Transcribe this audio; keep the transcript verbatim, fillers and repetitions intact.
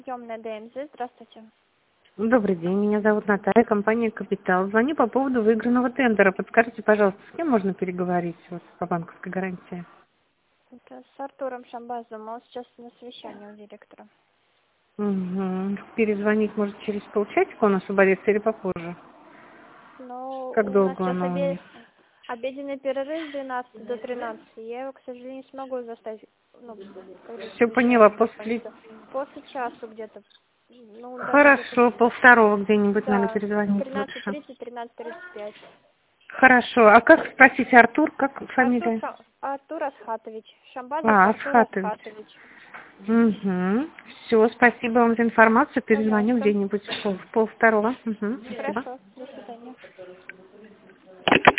Темная ДМЗ, здравствуйте. Добрый день, меня зовут Наталья, компания «Капитал». Звоню по поводу выигранного тендера. Подскажите, пожалуйста, с кем можно переговорить вот, по банковской гарантии? Это с Артуром Шамбазом, он сейчас на совещании у директора. Угу. Перезвонить, может, через полчасика он освободится или попозже? Но Как у нас долго сейчас оно у обед... них? обеденный перерыв с двенадцати до тринадцати. Я его, к сожалению, не смогу заставить, ну, когда Все совещание поняла, после... закончится. После часу где-то, ну, даже где-то, Хорошо, полвторого где-нибудь надо да, перезвонить тринадцать лучше. тридцать тринадцать тридцать пять. Хорошо, а как, спросите, Артур, как Артур, фамилия? Ша... Артур Асхатович. Шамбазов А, Артур Асхатович. Асхатович. Угу. Все, спасибо вам за информацию. Перезвоню Пожалуйста. где-нибудь в пол, в полвторого. Угу, спасибо. Хорошо, до свидания.